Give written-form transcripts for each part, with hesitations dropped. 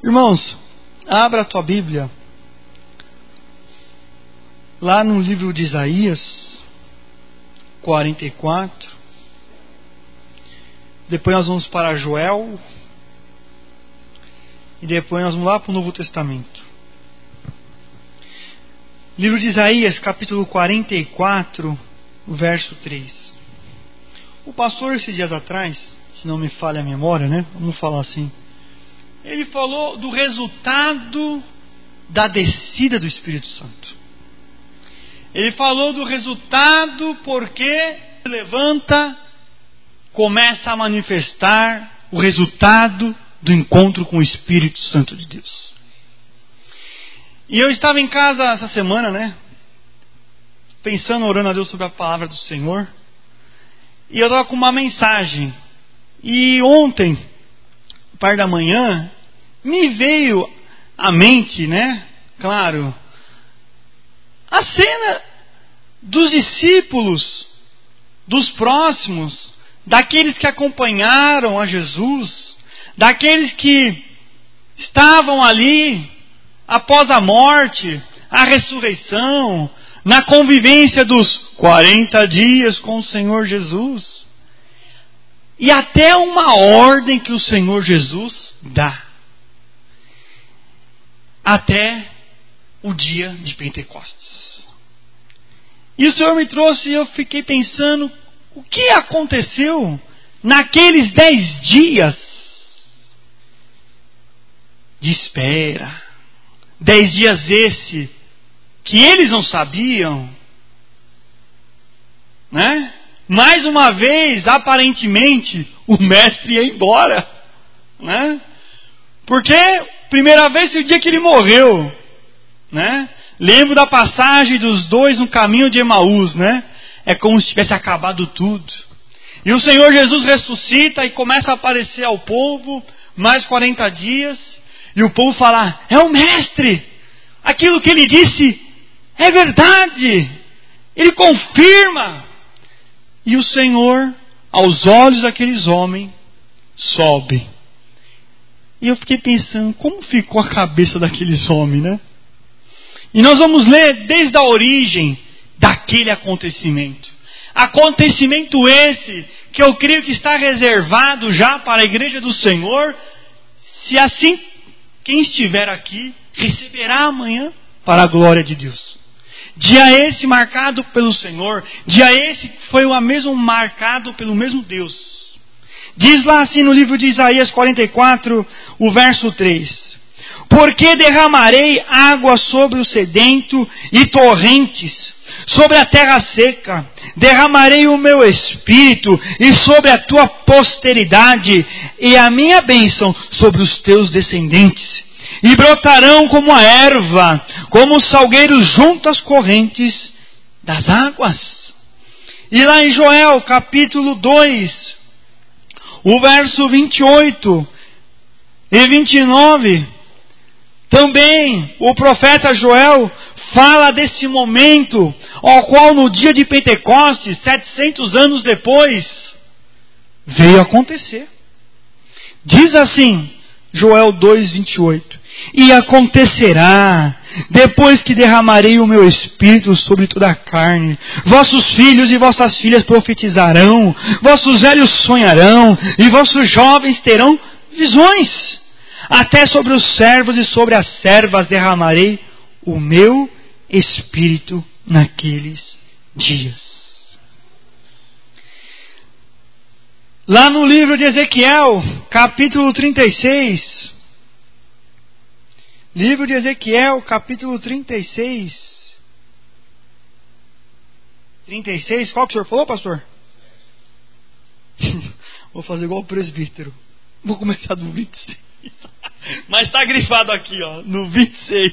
Irmãos, abra a tua Bíblia lá no livro de Isaías 44. Depois nós vamos para Joel. E depois nós vamos lá para o Novo Testamento. Livro de Isaías, capítulo 44, verso 3. O pastor, esses dias atrás, se não me falha a memória, né? Vamos falar assim. Ele falou do resultado da descida do Espírito Santo. Ele falou do resultado porque levanta, começa a manifestar o resultado do encontro com o Espírito Santo de Deus. E eu estava em casa essa semana, né? Pensando, orando a Deus sobre a palavra do Senhor. E eu estava com uma mensagem. E ontem, parte da manhã, me veio à mente, né? Claro, a cena dos discípulos, dos próximos, daqueles que acompanharam a Jesus, daqueles que estavam ali após a morte, a ressurreição, na convivência dos 40 dias com o Senhor Jesus. E até uma ordem que o Senhor Jesus dá. Até o dia de Pentecostes. E o Senhor me trouxe e eu fiquei pensando, o que aconteceu naqueles 10 dias de espera? 10 dias esse que eles não sabiam, né? Mais uma vez, aparentemente, o mestre ia embora, né? Porque primeira vez foi o dia que ele morreu, né? Lembro da passagem dos dois no caminho de Emaús, né? É como se tivesse acabado tudo. E o Senhor Jesus ressuscita e começa a aparecer ao povo, mais 40 dias, e o povo fala, é o mestre! Aquilo que ele disse é verdade! Ele confirma! E o Senhor, aos olhos daqueles homens, sobe. E eu fiquei pensando, como ficou a cabeça daqueles homens, né? E nós vamos ler desde a origem daquele acontecimento. Acontecimento esse, que eu creio que está reservado já para a igreja do Senhor. Se assim, quem estiver aqui, receberá amanhã para a glória de Deus. Dia esse marcado pelo Senhor, dia esse foi o mesmo marcado pelo mesmo Deus. Diz lá assim no livro de Isaías 44, o verso 3. Porque derramarei água sobre o sedento e torrentes, sobre a terra seca. Derramarei o meu espírito e sobre a tua posteridade e a minha bênção sobre os teus descendentes. E brotarão como a erva, como os salgueiros junto às correntes das águas. E lá em Joel, capítulo 2, o verso 28 e 29, também o profeta Joel fala desse momento, ao qual no dia de Pentecostes, 700 anos depois, veio acontecer. Diz assim, Joel 2, 28. E acontecerá, depois que derramarei o meu espírito sobre toda a carne, vossos filhos e vossas filhas profetizarão, vossos velhos sonharão, e vossos jovens terão visões. Até sobre os servos e sobre as servas derramarei o meu espírito naqueles dias. Lá no livro de Ezequiel, capítulo 36, livro de Ezequiel, capítulo 36. 36, qual que o senhor falou, pastor? Vou fazer igual o presbítero. Vou começar do 26. Mas está grifado aqui, ó, no 26.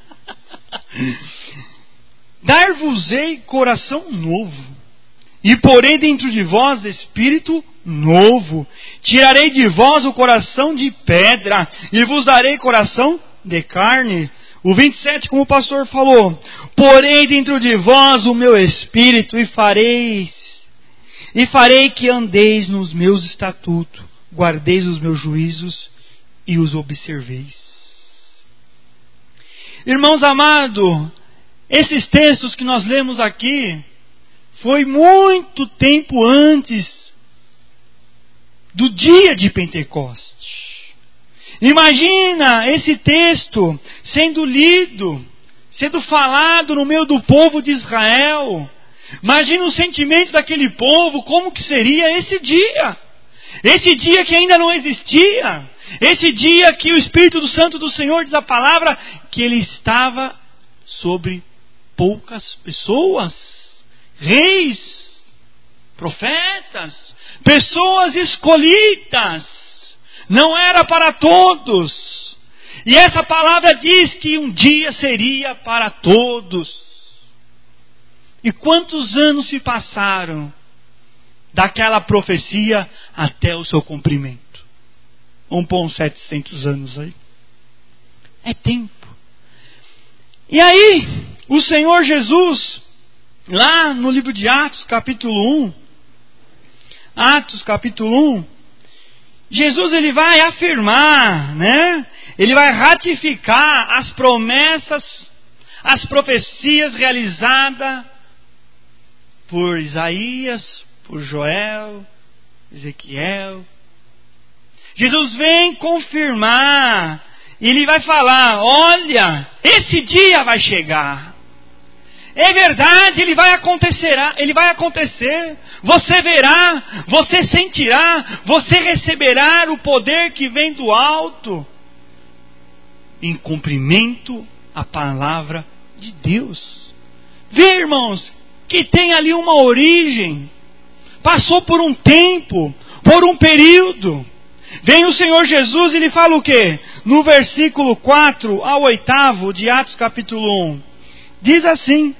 Dar-vos-ei coração novo, e porei dentro de vós espírito novo. Tirarei de vós o coração de pedra, e vos darei coração de carne. O 27, como o pastor falou, porei dentro de vós o meu espírito e farei que andeis nos meus estatutos, guardeis os meus juízos e os observeis. Irmãos amados, esses textos que nós lemos aqui, foi muito tempo antes do dia de Pentecoste. Imagina esse texto sendo lido, sendo falado no meio do povo de Israel. Imagina o sentimento daquele povo, como que seria esse dia. Esse dia que ainda não existia. Esse dia que o Espírito Santo do Senhor, diz a palavra, que ele estava sobre poucas pessoas. Reis, profetas, pessoas escolhidas. Não era para todos. E essa palavra diz que um dia seria para todos. E quantos anos se passaram daquela profecia até o seu cumprimento? Vamos pôr uns 700 anos aí. É tempo. E aí, o Senhor Jesus, lá no livro de Atos, capítulo 1, Atos, capítulo 1, Jesus ele vai afirmar, né? Ele vai ratificar as promessas, as profecias realizadas por Isaías, por Joel, Ezequiel. Jesus vem confirmar, ele vai falar, olha, esse dia vai chegar. É verdade, ele vai acontecer. Você verá, você sentirá, você receberá o poder que vem do alto, em cumprimento à palavra de Deus. Vê, irmãos, que tem ali uma origem, passou por um tempo, por um período. Vem o Senhor Jesus e ele fala o quê? No versículo 4 ao 8 de Atos capítulo 1. Diz assim: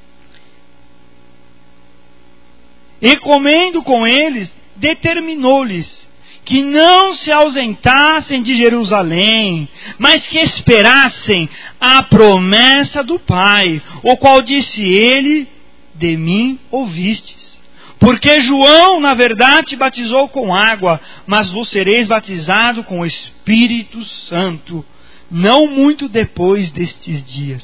e comendo com eles, determinou-lhes que não se ausentassem de Jerusalém, mas que esperassem a promessa do Pai, o qual disse ele, de mim ouvistes. Porque João, na verdade, batizou com água, mas vos sereis batizado com o Espírito Santo, não muito depois destes dias.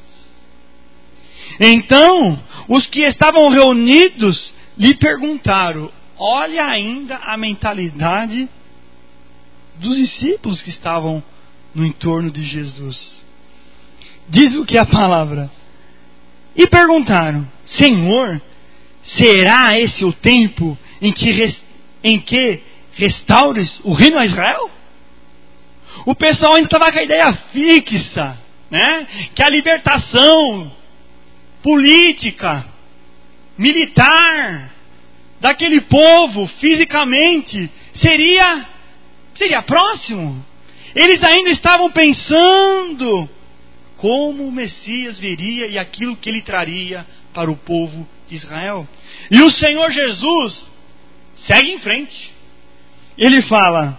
Então, os que estavam reunidos lhe perguntaram, olha ainda a mentalidade dos discípulos que estavam no entorno de Jesus. Diz o que é a palavra. E perguntaram, Senhor, será esse o tempo em que restaures o reino a Israel? O pessoal ainda estava com a ideia fixa, né? Que a libertação política, militar daquele povo fisicamente seria próximo. Eles ainda estavam pensando como o Messias viria e aquilo que ele traria para o povo de Israel. E o Senhor Jesus segue em frente. Ele fala: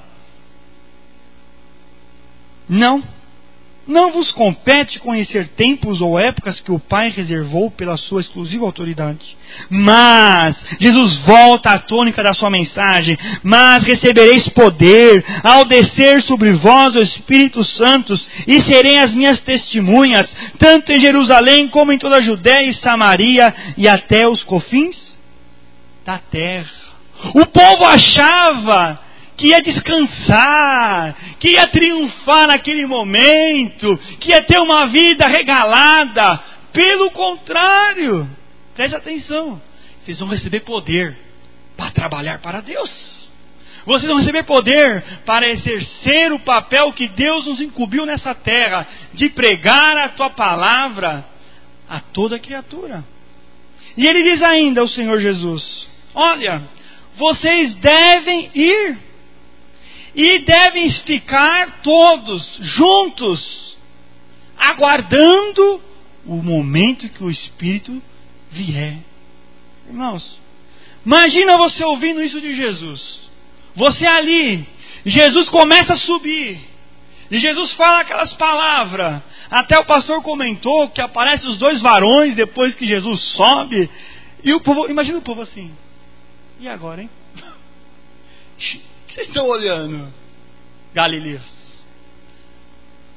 não vos compete conhecer tempos ou épocas que o Pai reservou pela sua exclusiva autoridade. Mas, Jesus volta à tônica da sua mensagem, mas recebereis poder ao descer sobre vós o Espírito Santo e serem as minhas testemunhas, tanto em Jerusalém como em toda a Judéia e Samaria e até os confins da terra. O povo achava que ia descansar, que ia triunfar naquele momento, que ia ter uma vida regalada. Pelo contrário, preste atenção, vocês vão receber poder para trabalhar para Deus. Vocês vão receber poder para exercer o papel que Deus nos incumbiu nessa terra, de pregar a tua palavra a toda criatura. E ele diz ainda ao Senhor Jesus, olha, vocês devem ir e devem ficar todos juntos, aguardando o momento que o Espírito vier. Irmãos, imagina você ouvindo isso de Jesus. Você ali, Jesus começa a subir, e Jesus fala aquelas palavras. Até o pastor comentou que aparecem os dois varões depois que Jesus sobe. E o povo, imagina o povo assim, e agora, hein? O que vocês estão olhando, galileus?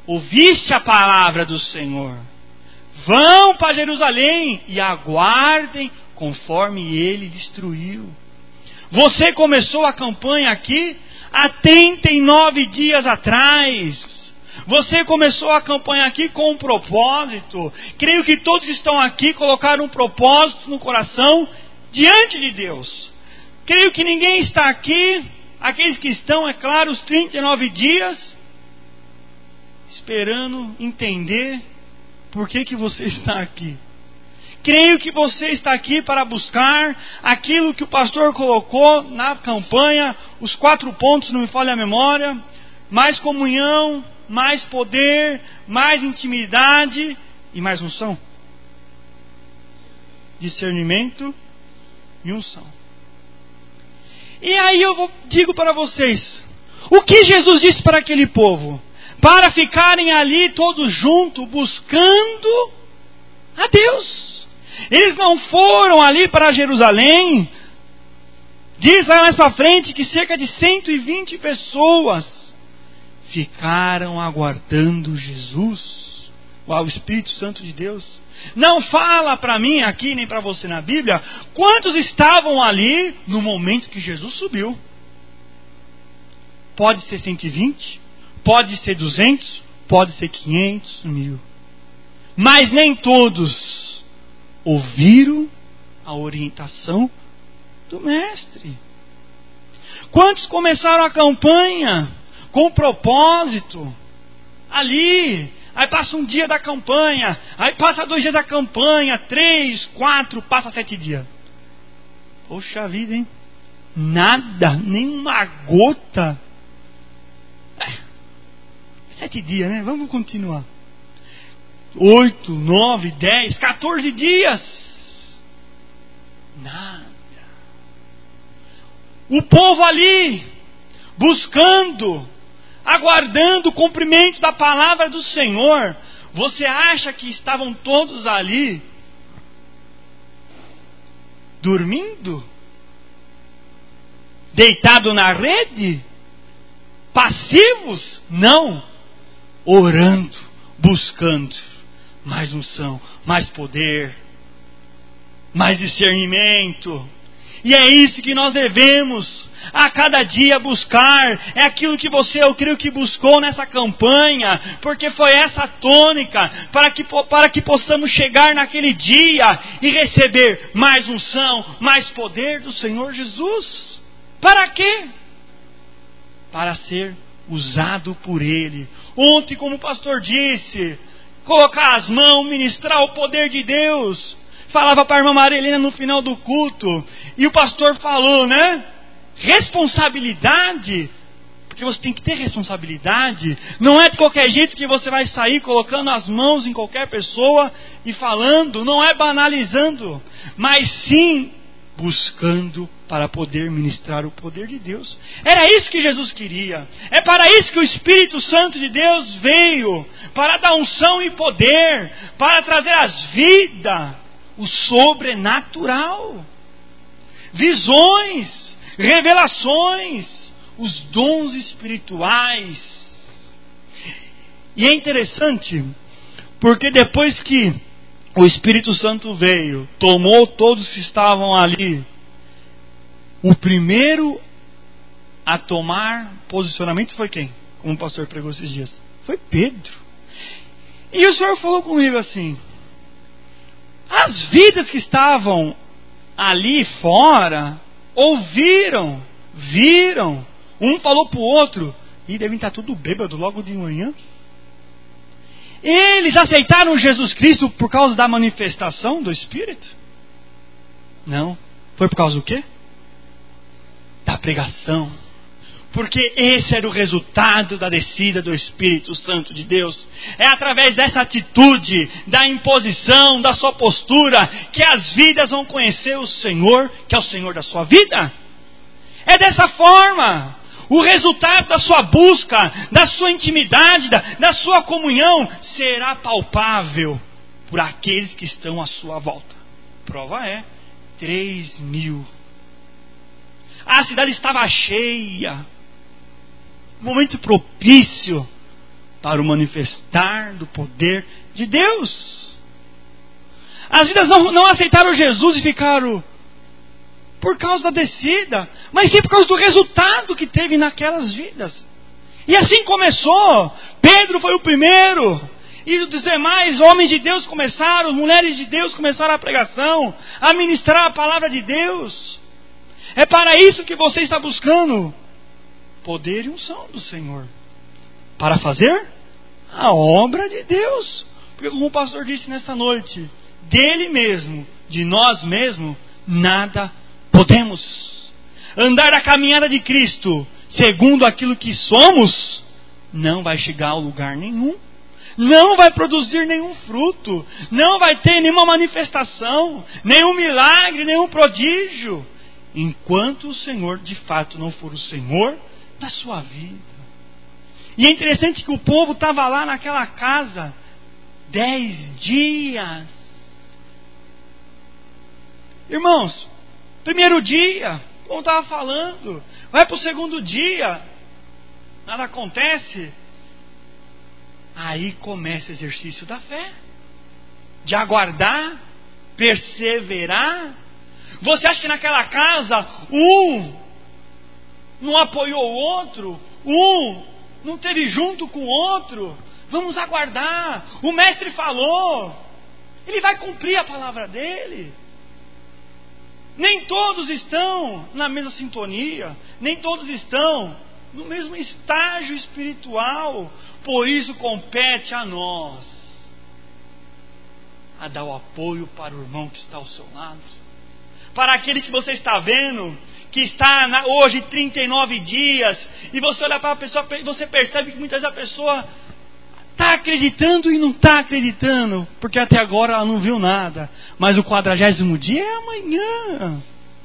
ouviste a palavra do Senhor. Vão para Jerusalém e aguardem conforme ele instruiu. Você começou a campanha aqui há 39 dias atrás. Você começou a campanha aqui com um propósito. Creio que todos que estão aqui colocaram um propósito no coração diante de Deus. Creio que ninguém está aqui, aqueles que estão, é claro, os 39 dias, esperando entender por que você está aqui. Creio que você está aqui para buscar aquilo que o pastor colocou na campanha, os 4 pontos, não me falha a memória: mais comunhão, mais poder, mais intimidade e mais unção. Discernimento e unção. E aí eu digo para vocês, o que Jesus disse para aquele povo? Para ficarem ali todos juntos, buscando a Deus. Eles não foram ali para Jerusalém. Diz lá mais para frente que cerca de 120 pessoas ficaram aguardando Jesus, o Espírito Santo de Deus. Não fala para mim aqui, nem para você na Bíblia, quantos estavam ali no momento que Jesus subiu. Pode ser 120, pode ser 200, pode ser 500, 1000. Mas nem todos ouviram a orientação do Mestre. Quantos começaram a campanha com propósito ali? Aí passa um dia da campanha, aí passa 2 dias da campanha, 3, 4, passa 7 dias. Poxa vida, hein? Nada, nem uma gota. 7 dias, né? Vamos continuar. 8, 9, 10, 14 dias. Nada. O povo ali, buscando, aguardando o cumprimento da palavra do Senhor. Você acha que estavam todos ali dormindo? Deitado na rede? Passivos? Não. Orando, buscando mais unção, mais poder, mais discernimento. E é isso que nós devemos a cada dia buscar. É aquilo que você, eu creio que buscou nessa campanha, porque foi essa a tônica para que possamos chegar naquele dia e receber mais unção, mais poder do Senhor Jesus. Para quê? Para ser usado por Ele. Ontem, como o pastor disse, colocar as mãos, ministrar o poder de Deus. Falava para a irmã Marilena no final do culto, e o pastor falou, né? Responsabilidade, porque você tem que ter responsabilidade. Não é de qualquer jeito que você vai sair colocando as mãos em qualquer pessoa e falando, não é banalizando, mas sim buscando para poder ministrar o poder de Deus. Era isso que Jesus queria. É para isso que o Espírito Santo de Deus veio, para dar unção e poder, para trazer as vidas, o sobrenatural, visões, revelações, os dons espirituais. E é interessante, porque depois que o Espírito Santo veio, tomou todos que estavam ali, o primeiro a tomar posicionamento foi quem? Como o pastor pregou esses dias. Foi Pedro. E o Senhor falou comigo assim, as vidas que estavam ali fora, ouviram, viram, um falou para o outro, e devem estar tudo bêbado logo de manhã. Eles aceitaram Jesus Cristo por causa da manifestação do Espírito? Não. Foi por causa do quê? Da pregação. Porque esse era o resultado da descida do Espírito Santo de Deus. É através dessa atitude, da imposição, da sua postura, que as vidas vão conhecer o Senhor, que é o Senhor da sua vida. É dessa forma. O resultado da sua busca, da sua intimidade, da sua comunhão, será palpável por aqueles que estão à sua volta. Prova é, 3.000. A cidade estava cheia. Momento propício para o manifestar do poder de Deus. As vidas não aceitaram Jesus e ficaram por causa da descida, mas sim por causa do resultado que teve naquelas vidas. E assim começou. Pedro foi o primeiro, e os demais homens de Deus começaram, mulheres de Deus começaram a pregação, a ministrar a palavra de Deus. É para isso que você está buscando poder e unção do Senhor, para fazer a obra de Deus. Porque como o pastor disse nesta noite, dele mesmo, de nós mesmos, nada podemos. Andar a caminhada de Cristo segundo aquilo que somos não vai chegar a lugar nenhum, não vai produzir nenhum fruto, não vai ter nenhuma manifestação, nenhum milagre, nenhum prodígio, enquanto o Senhor de fato não for o Senhor da sua vida. E é interessante que o povo estava lá naquela casa 10 dias. Irmãos, primeiro dia, como estava falando, vai para o segundo dia, nada acontece. Aí começa o exercício da fé, de aguardar, perseverar. Você acha que naquela casa um não apoiou o outro, um não esteve junto com o outro? Vamos aguardar. O mestre falou, ele vai cumprir a palavra dele. Nem todos estão na mesma sintonia, nem todos estão no mesmo estágio espiritual. Por isso compete a nós a dar o apoio para o irmão que está ao seu lado, para aquele que você está vendo, que está hoje 39 dias, e você olha para a pessoa e você percebe que muitas vezes a pessoa está acreditando e não está acreditando, porque até agora ela não viu nada, mas o 40º dia é amanhã.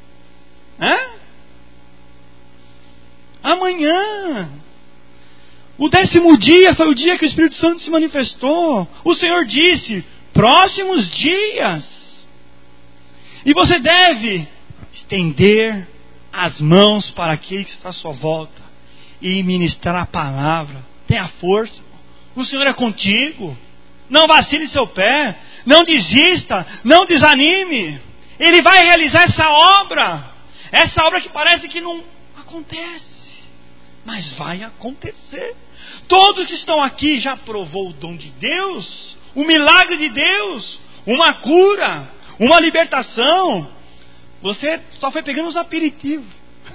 Amanhã. O 10º dia foi o dia que o Espírito Santo se manifestou. O Senhor disse, próximos dias. E você deve estender as mãos para aquele que está à sua volta e ministrar a palavra. Tenha força. O Senhor é contigo. Não vacile seu pé. Não desista. Não desanime. Ele vai realizar essa obra. Essa obra que parece que não acontece, mas vai acontecer. Todos que estão aqui já provou o dom de Deus, o milagre de Deus, uma cura, uma libertação. Você só foi pegando os aperitivos.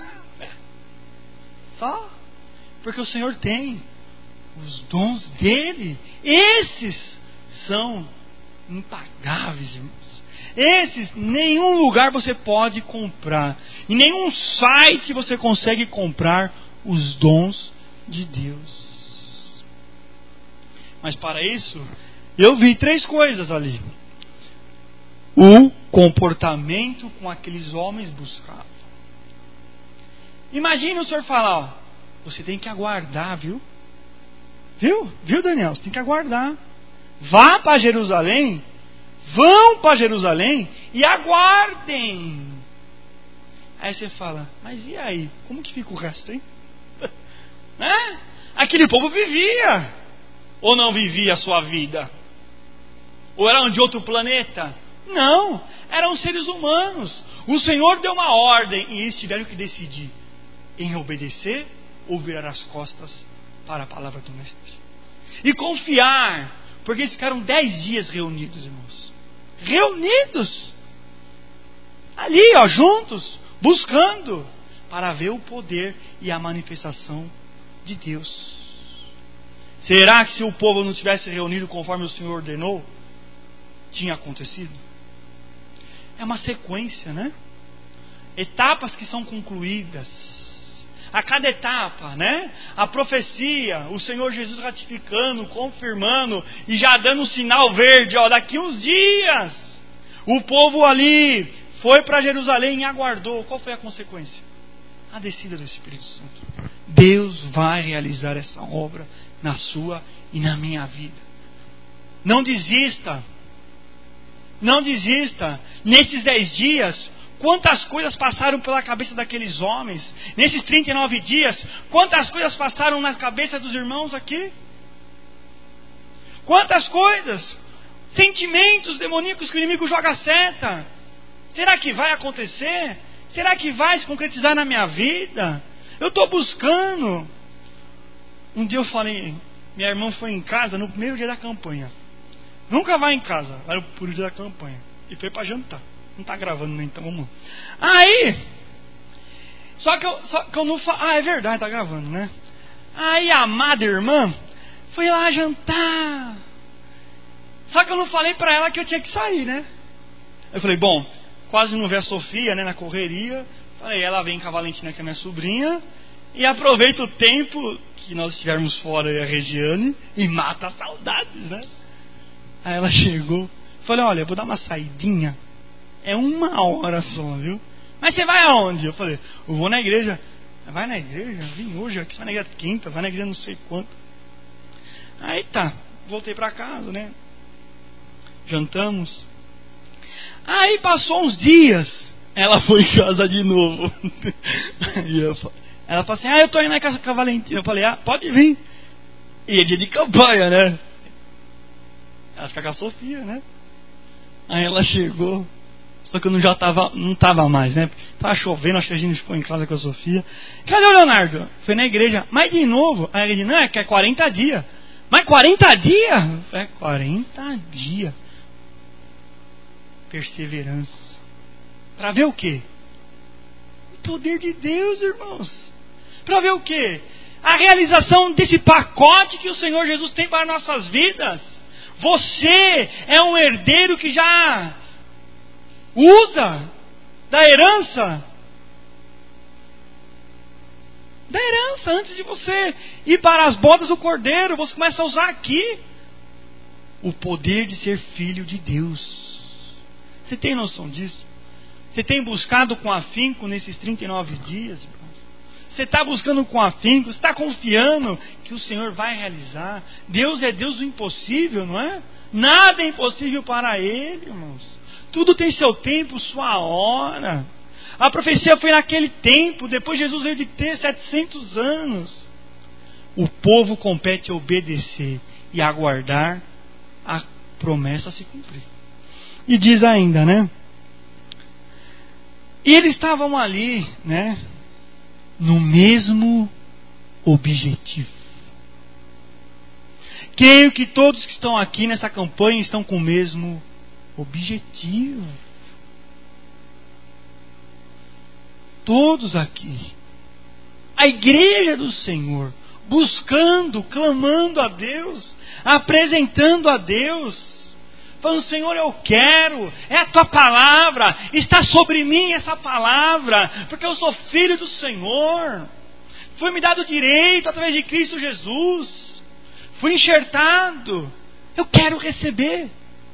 Só. Porque o Senhor tem os dons dele. Esses são impagáveis, irmãos. Esses, nenhum lugar você pode comprar. Em nenhum site você consegue comprar os dons de Deus. Mas para isso, eu vi 3 coisas ali. O comportamento com aqueles homens buscavam. Imagina o Senhor falar, ó, você tem que aguardar, viu? Viu, Daniel? Você tem que aguardar. Vá para Jerusalém. Vão para Jerusalém e aguardem. Aí você fala, mas e aí? Como que fica o resto, hein? Aquele povo vivia. Ou não vivia a sua vida? Ou eram de outro planeta? Não, eram seres humanos. O Senhor deu uma ordem e eles tiveram que decidir em obedecer ou virar as costas para a palavra do mestre. E confiar, porque eles ficaram 10 dias reunidos, irmãos. Reunidos ali, juntos, buscando para ver o poder e a manifestação de Deus. Será que se o povo não tivesse reunido conforme o Senhor ordenou, tinha acontecido? É uma sequência, né? Etapas que são concluídas. A cada etapa, né? A profecia, o Senhor Jesus ratificando, confirmando e já dando um sinal verde, daqui uns dias o povo ali foi para Jerusalém e aguardou. Qual foi a consequência? A descida do Espírito Santo. Deus vai realizar essa obra na sua e na minha vida. Não desista. Não desista. Nesses 10 dias, quantas coisas passaram pela cabeça daqueles homens? Nesses 39 dias, quantas coisas passaram na cabeça dos irmãos aqui? Quantas coisas, sentimentos demoníacos que o inimigo joga seta. Será que vai acontecer? Será que vai se concretizar na minha vida? Eu estou buscando. Um dia eu falei, minha irmã foi em casa no primeiro dia da campanha. Nunca vai em casa, vai pro dia da campanha. E foi para jantar. Não está gravando nem, então vamos lá. Aí, só que eu não falo. Ah, é verdade, está gravando, né? Aí a amada irmã foi lá jantar. Só que eu não falei para ela que eu tinha que sair, né? Eu falei, bom, quase não vê a Sofia, né, na correria. Falei, ela vem com a Valentina, que é minha sobrinha, e aproveita o tempo que nós estivermos fora, e a Regiane, e mata as saudades, né? Aí ela chegou, falei, olha, eu vou dar uma saidinha, é 1 hora só, viu? Mas você vai aonde? Eu falei, eu vou na igreja. Vai na igreja? Vim hoje aqui, vai na igreja quinta, vai na igreja não sei quanto. Aí tá, voltei pra casa, né? Jantamos. Aí passou uns dias, ela foi em casa de novo. Ela falou assim, eu tô indo na casa com a Valentina. Eu falei, pode vir. E é dia de campanha, né? Ela fica com a Sofia, né? Aí ela chegou, só que eu não tava mais, né? Tava chovendo, acho que a gente ficou em casa com a Sofia. Cadê o Leonardo? Foi na igreja, mas de novo. Aí ele disse, não, é que é 40 dias. Mas 40 dias? É 40 dias. Perseverança. Para ver o quê? O poder de Deus, irmãos. Para ver o quê? A realização desse pacote que o Senhor Jesus tem para nossas vidas. Você é um herdeiro que já usa da herança. Da herança, antes de você ir para as bodas do Cordeiro, você começa a usar aqui o poder de ser filho de Deus. Você tem noção disso? Você tem buscado com afinco nesses 39 dias, irmão? Você está buscando com afinco, você está confiando que o Senhor vai realizar. Deus é Deus do impossível, não é? Nada é impossível para Ele, irmãos. Tudo tem seu tempo, sua hora. A profecia foi naquele tempo, depois Jesus veio de ter 700 anos. O povo compete obedecer e aguardar a promessa se cumprir. E diz ainda, né? E eles estavam ali, né? No mesmo objetivo. Creio que todos que estão aqui nessa campanha estão com o mesmo objetivo. Todos aqui. A igreja do Senhor, buscando, clamando a Deus, apresentando a Deus. Falando, Senhor, eu quero, é a tua palavra, está sobre mim essa palavra, porque eu sou filho do Senhor, foi me dado direito através de Cristo Jesus, fui enxertado, eu quero receber.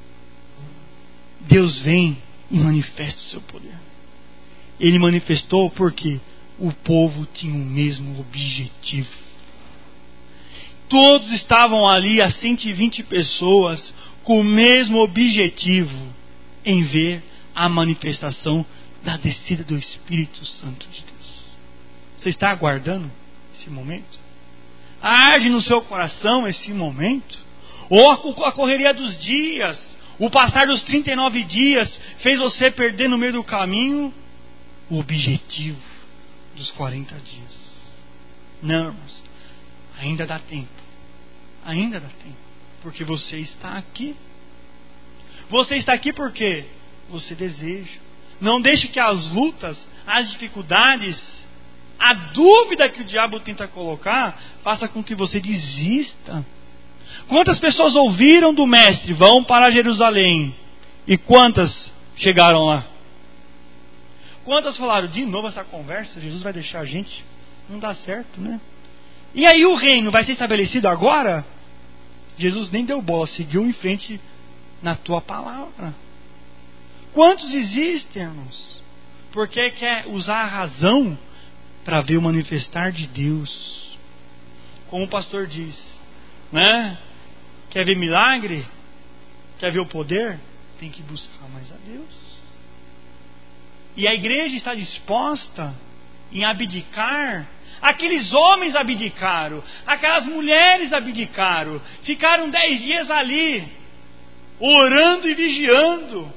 Deus vem e manifesta o seu poder. Ele manifestou porque o povo tinha o mesmo objetivo. Todos estavam ali, as 120 pessoas, com o mesmo objetivo, em ver a manifestação da descida do Espírito Santo de Deus. Você está aguardando esse momento? Arde no seu coração esse momento? Ou a correria dos dias, o passar dos 39 dias, fez você perder no meio do caminho o objetivo dos 40 dias? Não, irmãos, ainda dá tempo. Ainda dá tempo. Porque você está aqui. Você está aqui porque você deseja. Não deixe que as lutas, as dificuldades, a dúvida que o diabo tenta colocar, faça com que você desista. Quantas pessoas ouviram do Mestre, vão para Jerusalém? E quantas chegaram lá? Quantas falaram, de novo essa conversa, Jesus vai deixar a gente? Não dá certo, né? E aí o reino vai ser estabelecido agora? Jesus nem deu bola, seguiu em frente na tua palavra. Quantos existem, irmãos? Porque quer usar a razão para ver o manifestar de Deus. Como o pastor diz, né? Quer ver milagre? Quer ver o poder? Tem que buscar mais a Deus. E a igreja está disposta em abdicar, aqueles homens abdicaram, aquelas mulheres abdicaram, ficaram 10 dias ali, orando e vigiando.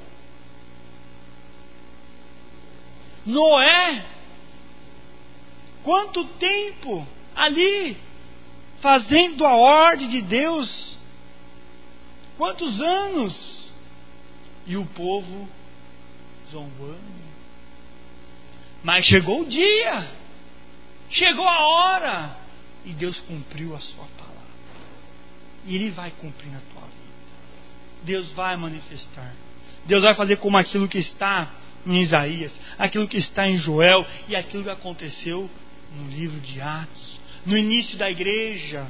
Noé, quanto tempo ali, fazendo a ordem de Deus, quantos anos, e o povo zombando. Mas chegou o dia, chegou a hora, e Deus cumpriu a sua palavra, e Ele vai cumprir na tua vida. Deus vai manifestar, Deus vai fazer como aquilo que está em Isaías, aquilo que está em Joel, e aquilo que aconteceu no livro de Atos, no início da igreja.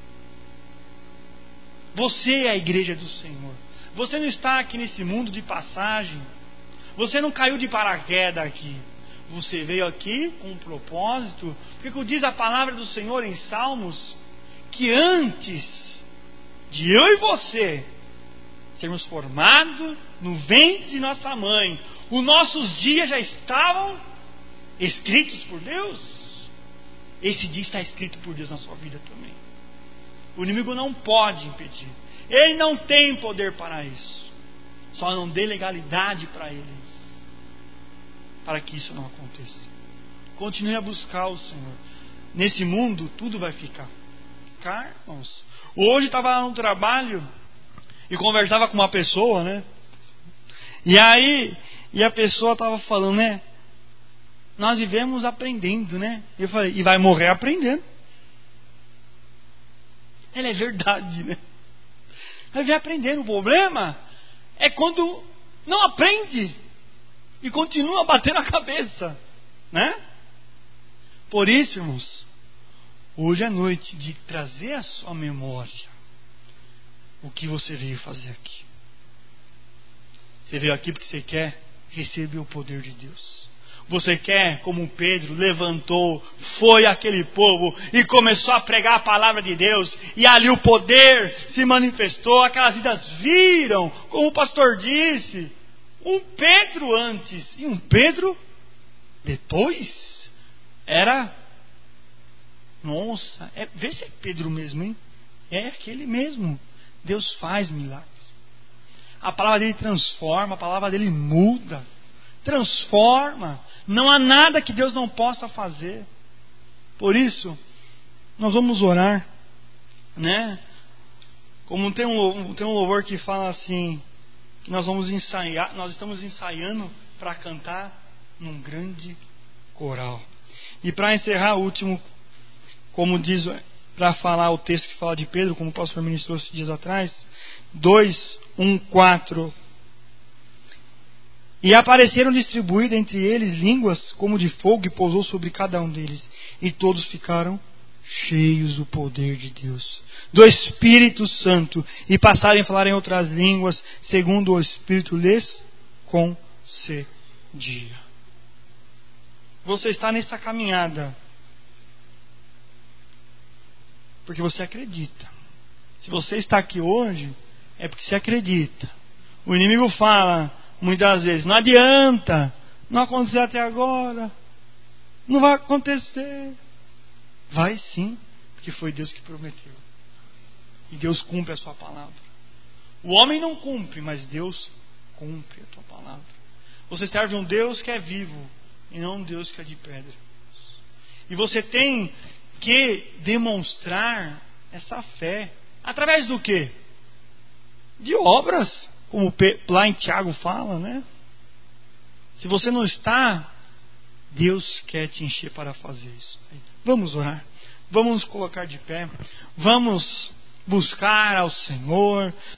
Você é a igreja do Senhor. Você não está aqui nesse mundo de passagem. Você não caiu de paraquedas aqui. Você veio aqui com um propósito. Porque diz a palavra do Senhor em Salmos, que antes de eu e você sermos formados no ventre de nossa mãe, os nossos dias já estavam escritos por Deus. Esse dia está escrito por Deus na sua vida também. O inimigo não pode impedir. Ele não tem poder para isso. Só não dê legalidade para ele, para que isso não aconteça. Continue a buscar o Senhor. Nesse mundo tudo vai ficar. Irmãos, hoje estava lá no trabalho e conversava com uma pessoa, né? E a pessoa estava falando, né? Nós vivemos aprendendo, né? Eu falei, e vai morrer aprendendo. Ela é verdade, né? Vai vir aprendendo. O problema é quando não aprende e continua batendo a cabeça, né? Por isso, irmãos, hoje é noite de trazer à sua memória o que você veio fazer aqui. Você veio aqui porque você quer receber o poder de Deus. Você quer, como Pedro levantou, foi aquele povo e começou a pregar a palavra de Deus, e ali o poder se manifestou, aquelas vidas viram, como o pastor disse, um Pedro antes e um Pedro depois. Era, nossa, vê se é Pedro mesmo, hein? É aquele mesmo. Deus faz milagres. A palavra dele transforma, a palavra dele muda, transforma. Não há nada que Deus não possa fazer. Por isso, nós vamos orar, né? Como tem um louvor que fala assim, que nós vamos ensaiar, nós estamos ensaiando para cantar num grande coral. E para encerrar, o último, como diz, para falar o texto que fala de Pedro, como o pastor ministrou esses dias atrás, 2:1-4. E apareceram distribuídas entre eles línguas como de fogo, e pousou sobre cada um deles. E todos ficaram cheios do poder de Deus, do Espírito Santo, e passaram a falar em outras línguas, segundo o Espírito lhes concedia. Você está nessa caminhada porque você acredita. Se você está aqui hoje, é porque você acredita. O inimigo fala muitas vezes, não adianta, não aconteceu até agora, não vai acontecer. Vai sim, porque foi Deus que prometeu. E Deus cumpre a sua palavra. O homem não cumpre, mas Deus cumpre a tua palavra. Você serve um Deus que é vivo e não um Deus que é de pedra. E você tem que demonstrar essa fé. Através do quê? De obras, como lá em Tiago fala, né? Se você não está, Deus quer te encher para fazer isso. Vamos orar, vamos nos colocar de pé, vamos buscar ao Senhor.